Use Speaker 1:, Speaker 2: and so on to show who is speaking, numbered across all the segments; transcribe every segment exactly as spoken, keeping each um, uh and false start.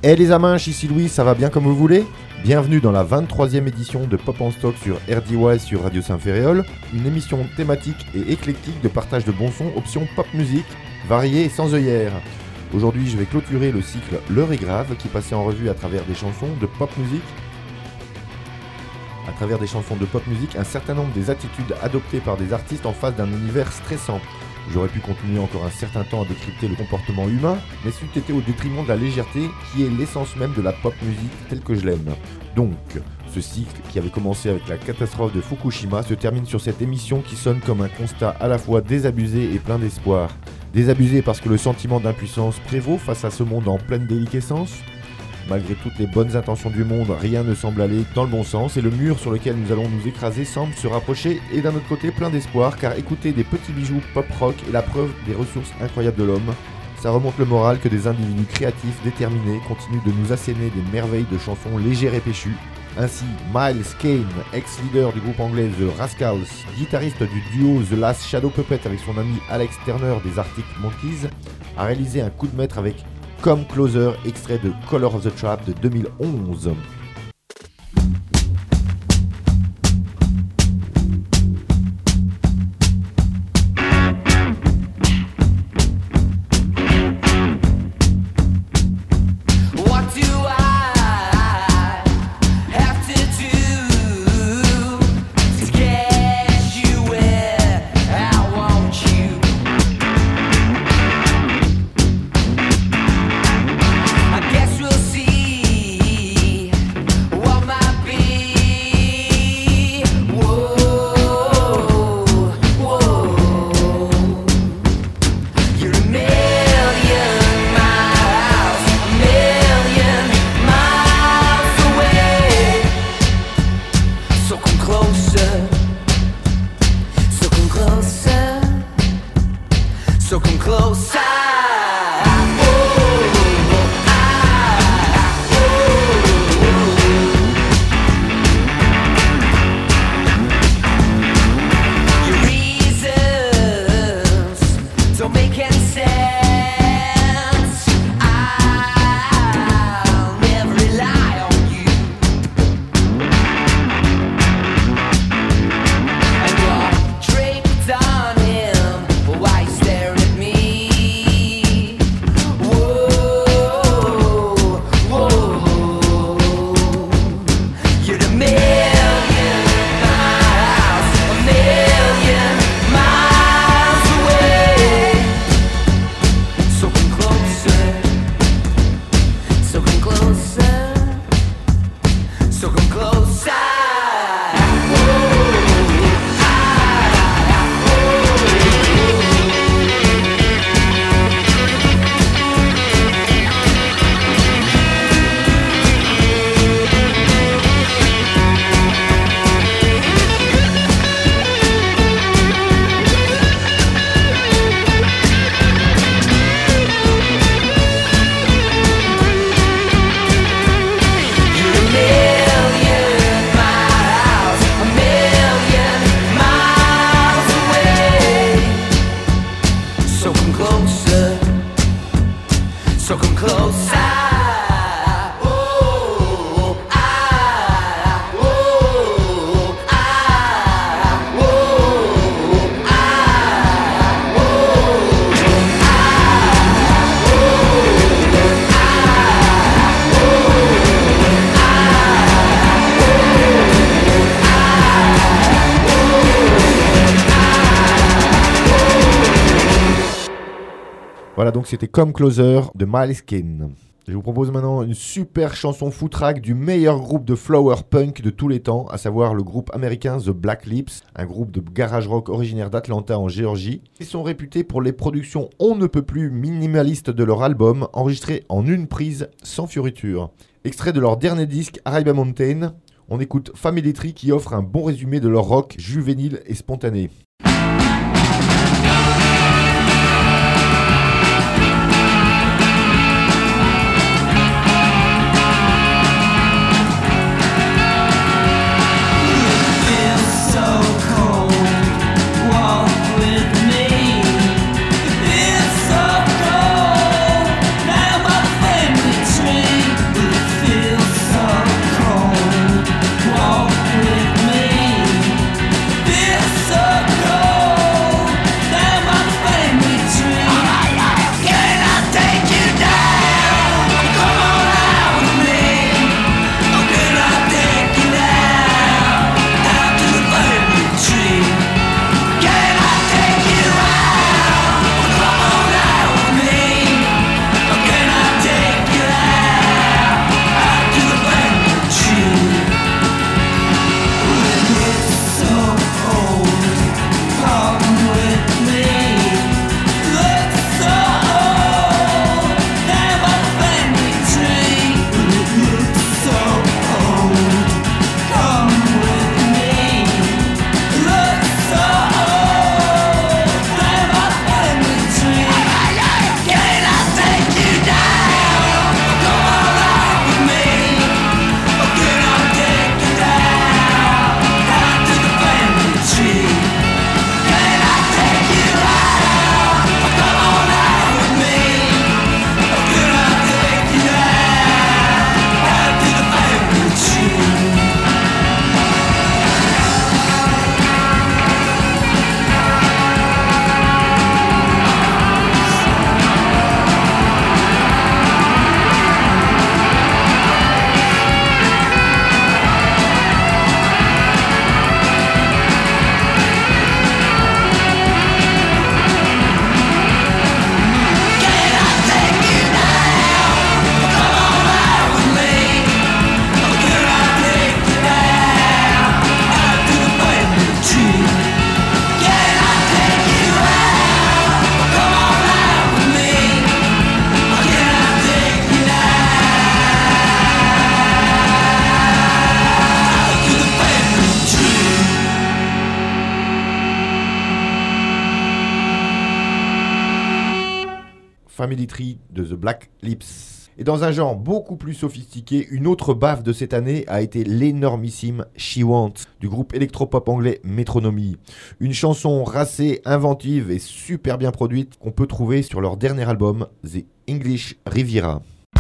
Speaker 1: Eh les aminches, ici Louis, ça va bien comme vous voulez ? Bienvenue dans la vingt-troisième édition de Pop en Stock sur R D Y sur Radio Saint-Ferréol, une émission thématique et éclectique de partage de bons sons, option pop musique, variée et sans œillères. Aujourd'hui, je vais clôturer le cycle L'heure est grave qui passait en revue à travers des chansons de pop musique. À travers des chansons de pop musique, un certain nombre des attitudes adoptées par des artistes en face d'un univers stressant. J'aurais pu continuer encore un certain temps à décrypter le comportement humain, mais c'eût été au détriment de la légèreté qui est l'essence même de la pop musique telle que je l'aime. Donc, ce cycle qui avait commencé avec la catastrophe de Fukushima se termine sur cette émission qui sonne comme un constat à la fois désabusé et plein d'espoir. Désabusé parce que le sentiment d'impuissance prévaut face à ce monde en pleine déliquescence. Malgré toutes les bonnes intentions du monde, rien ne semble aller dans le bon sens et le mur sur lequel nous allons nous écraser semble se rapprocher et d'un autre côté plein d'espoir car écouter des petits bijoux pop-rock est la preuve des ressources incroyables de l'homme. Ça remonte le moral que des individus créatifs, déterminés, continuent de nous asséner des merveilles de chansons légères et péchues. Ainsi, Miles Kane, ex-leader du groupe anglais The Rascals, guitariste du duo The Last Shadow Puppet avec son ami Alex Turner des Arctic Monkeys, a réalisé un coup de maître avec Come Closer, extrait de Color of the Trap de deux mille onze. Voilà, donc c'était Come Closer de Miles Kane. Je vous propose maintenant une super chanson footrack du meilleur groupe de flower punk de tous les temps, à savoir le groupe américain The Black Lips, un groupe de garage rock originaire d'Atlanta en Géorgie. Ils sont réputés pour les productions on ne peut plus minimalistes de leur album, enregistrés en une prise sans fioriture. Extrait de leur dernier disque Arriba Mountain, on écoute Family Tree qui offre un bon résumé de leur rock juvénile et spontané.
Speaker 2: Tree
Speaker 1: Family Tree de The Black Lips. Et dans un genre beaucoup plus sophistiqué, une autre baffe de cette année a été l'énormissime She Wants du groupe électropop anglais Metronomy. Une chanson racée, inventive et super bien produite qu'on peut trouver sur leur dernier album The English Riviera.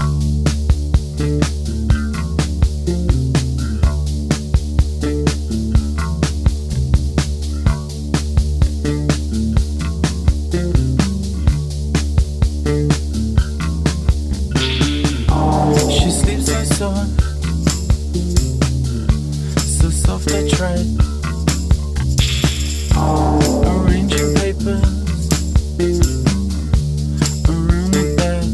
Speaker 2: So soft I tread, arranging papers around the bed.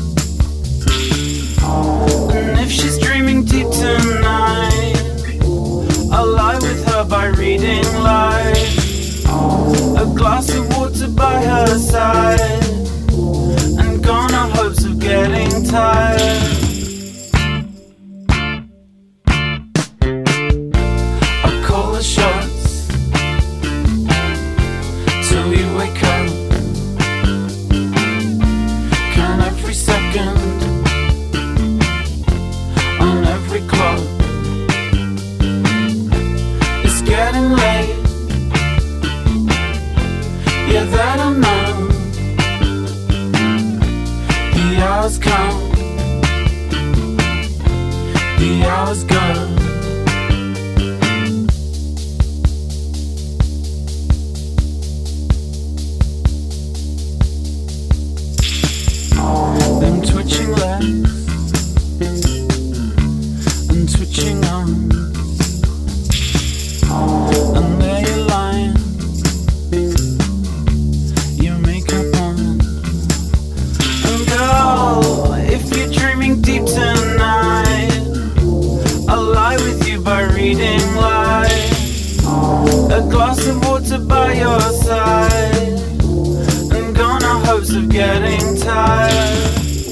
Speaker 2: And if she's dreaming deep tonight, I'll lie with her by reading light, a glass of water by her side, and gone are hopes of getting tired. Shots till you wake up. Count every second on every clock. It's getting late. Yeah, that I know. The hours come. The hours go. Twitching legs and twitching arms, and there you're lying, your makeup on. And girl, if you're dreaming deep tonight, I'll lie with you by reading light, a glass of water by your side, and gone are hopes of getting tired.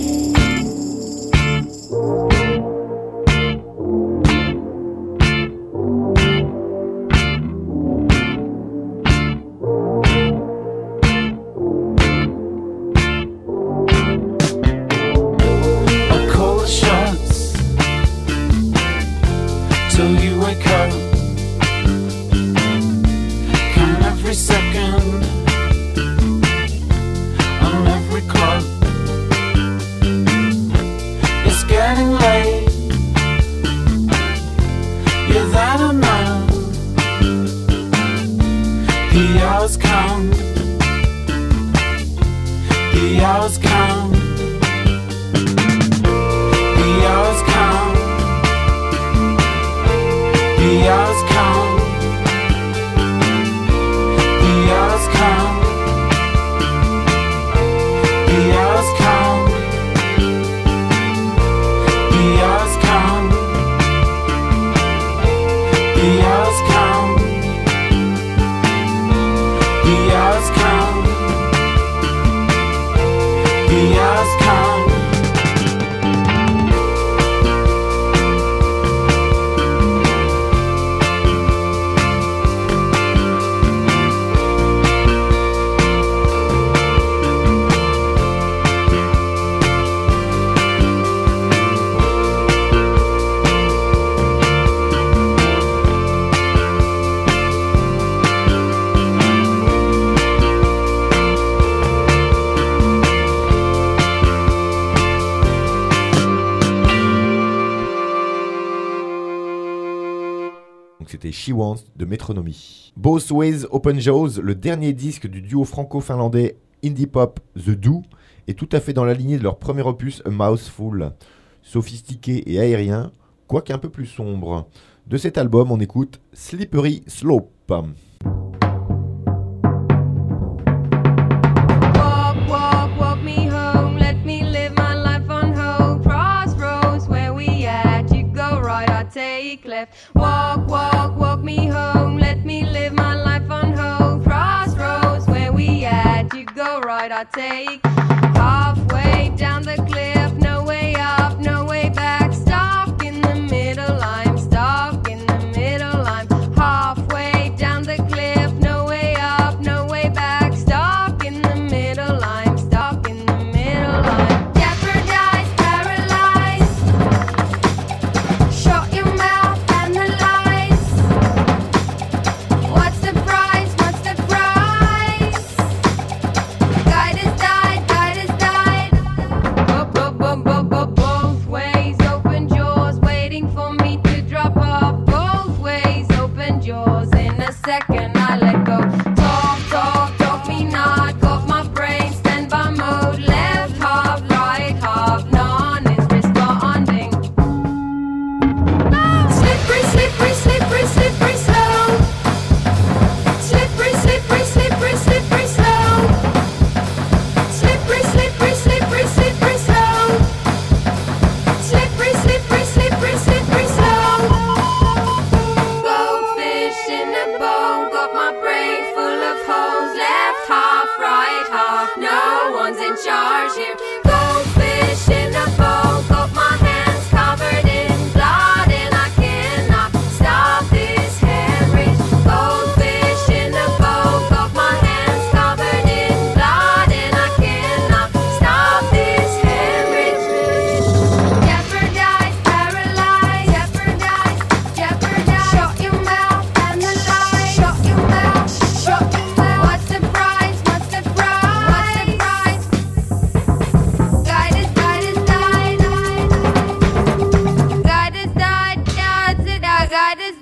Speaker 1: C'était She Wants de Metronomy. Both Ways Open Jaws, le dernier disque du duo franco-finlandais indie pop The Do, est tout à fait dans la lignée de leur premier opus A Mouthful. Sophistiqué et aérien, quoique un peu plus sombre. De cet album, on écoute Slippery Slope.
Speaker 3: Take left, walk, walk, walk me home. Let me live my life on hold. Crossroads, where we at? You go right, I take halfway down the cliff. No way up, no way back. Stuck in the middle, I'm stuck in the middle. I'm halfway down the cliff. No way up, no way back. Stuck in the middle, I'm stuck in the middle.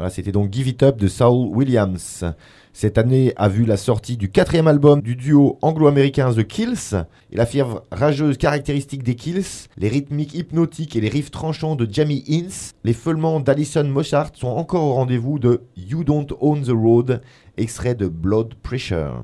Speaker 1: Voilà, c'était donc Give It Up de Saul Williams. Cette année a vu la sortie du quatrième album du duo anglo-américain The Kills. Et la fièvre rageuse caractéristique des Kills, les rythmiques hypnotiques et les riffs tranchants de Jamie Hince, les feulements d'Alison Mosshart sont encore au rendez-vous de You Don't Own the Road, extrait de Blood Pressure.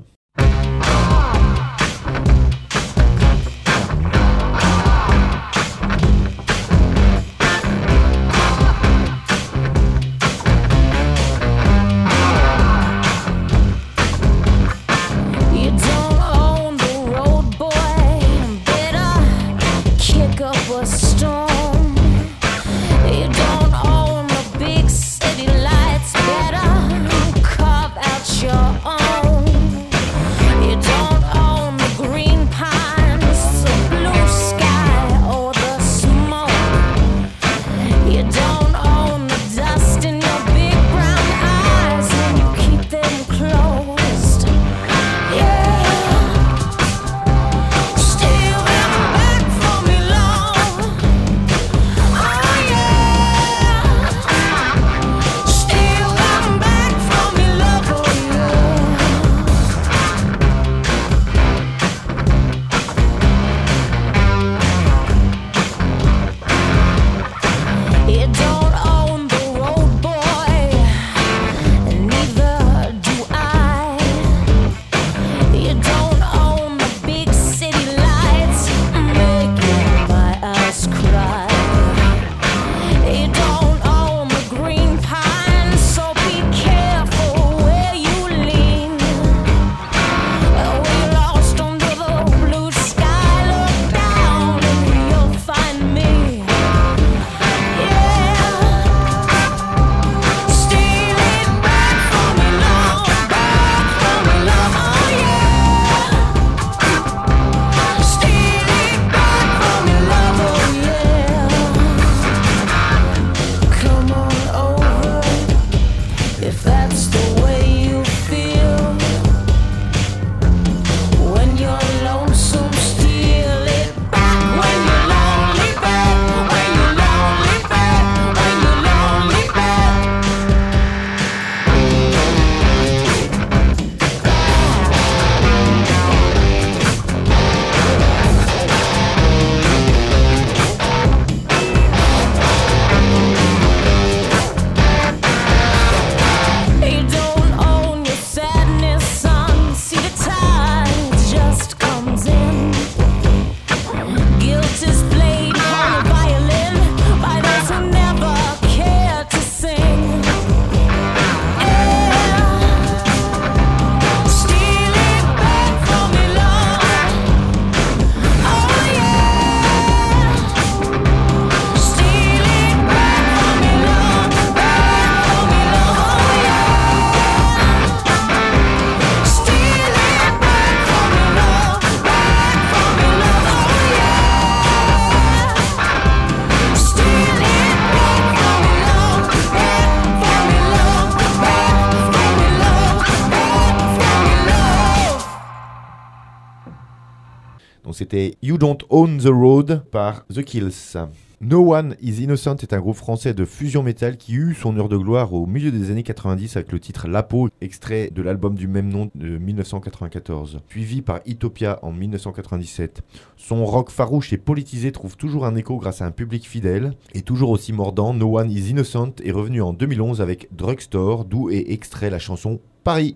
Speaker 1: Donc c'était You Don't Own the Road par The Kills. No One Is Innocent est un groupe français de fusion metal qui eut son heure de gloire au milieu des années quatre-vingt-dix avec le titre La Peau, extrait de l'album du même nom de dix-neuf cent quatre-vingt-quatorze, suivi par Utopia en dix-neuf cent quatre-vingt-dix-sept. Son rock farouche et politisé trouve toujours un écho grâce à un public fidèle et toujours aussi mordant. No One Is Innocent est revenu en deux mille onze avec Drugstore, d'où est extrait la chanson Paris.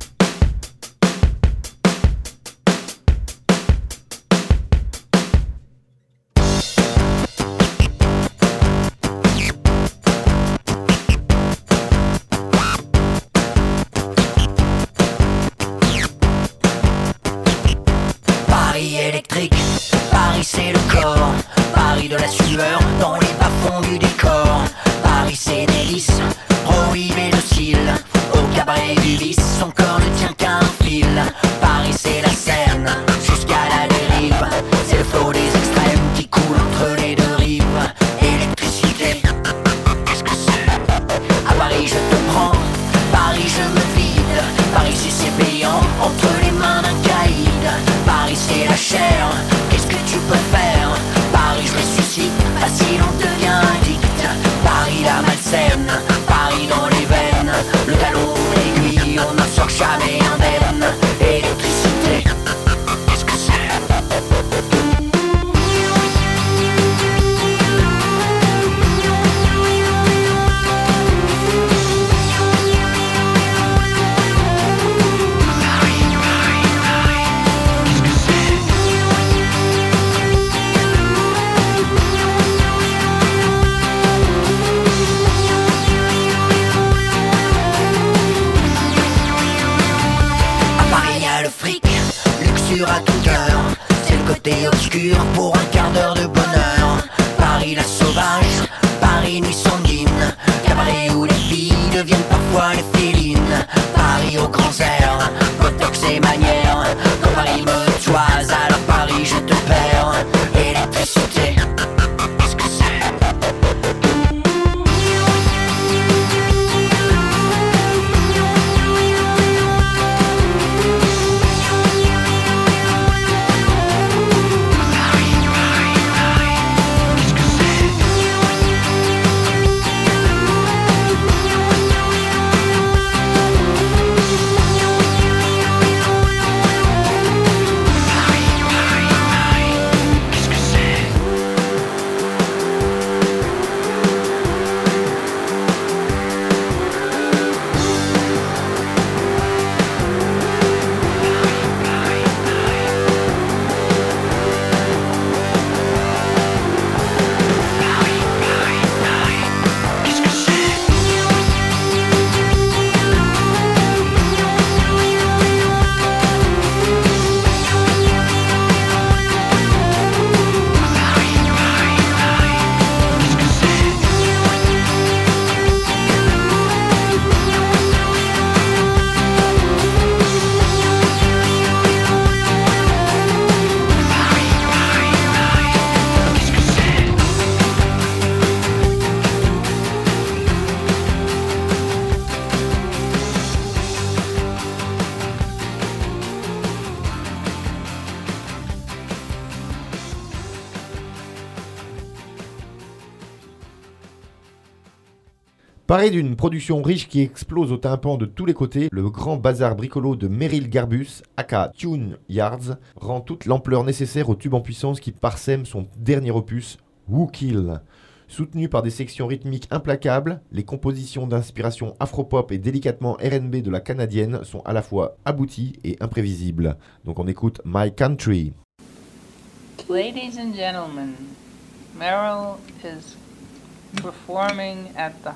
Speaker 4: Paris c'est le corps, Paris de la sueur dans les bas-fonds du décor. Paris c'est délice, prohibé docile, au cabaret du vice, son corps ne tient qu'à un fil. Paris c'est la Seine, jusqu'à la dérive, c'est le flot des extrêmes qui coule entre les deux rives. Électricité, qu'est-ce que c'est? À Paris je te prends, Paris je me vide, Paris si c'est payant, entre les mains d'un caïd. Paris c'est la chair, qu'est-ce que tu peux faire? Paris je ressuscite, facile on devient addict. Paris la malsaine, Paris dans les verres. obscur pour un quart d'heure de bonheur. Paris la sauvage, Paris nuit sanguine, cabaret où les filles deviennent parfois les félines. Paris aux grands airs, botox et manières. Quand Paris me toise, alors Paris je te perds. Électricité, qu'est-ce que c'est?
Speaker 1: Paré d'une production riche qui explose au tympan de tous les côtés, le grand bazar bricolo de Meryl Garbus, aka Tune Yards, rend toute l'ampleur nécessaire au tube en puissance qui parsème son dernier opus, Who Kill. Soutenu par des sections rythmiques implacables, les compositions d'inspiration afropop et délicatement R and B de la canadienne sont à la fois abouties et imprévisibles. Donc on écoute My Country.
Speaker 5: Ladies and gentlemen, Meryl is performing at the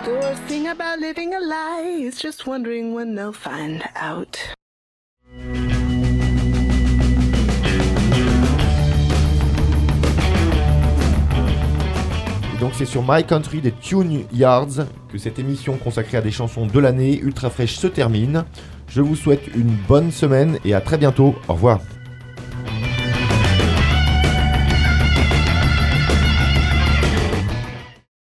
Speaker 6: The worst thing about living a lie is just wondering when they'll find out.
Speaker 1: Et donc c'est sur My Country des Tune Yards que cette émission consacrée à des chansons de l'année ultra fraîches se termine. Je vous souhaite une bonne semaine et à très bientôt. Au revoir.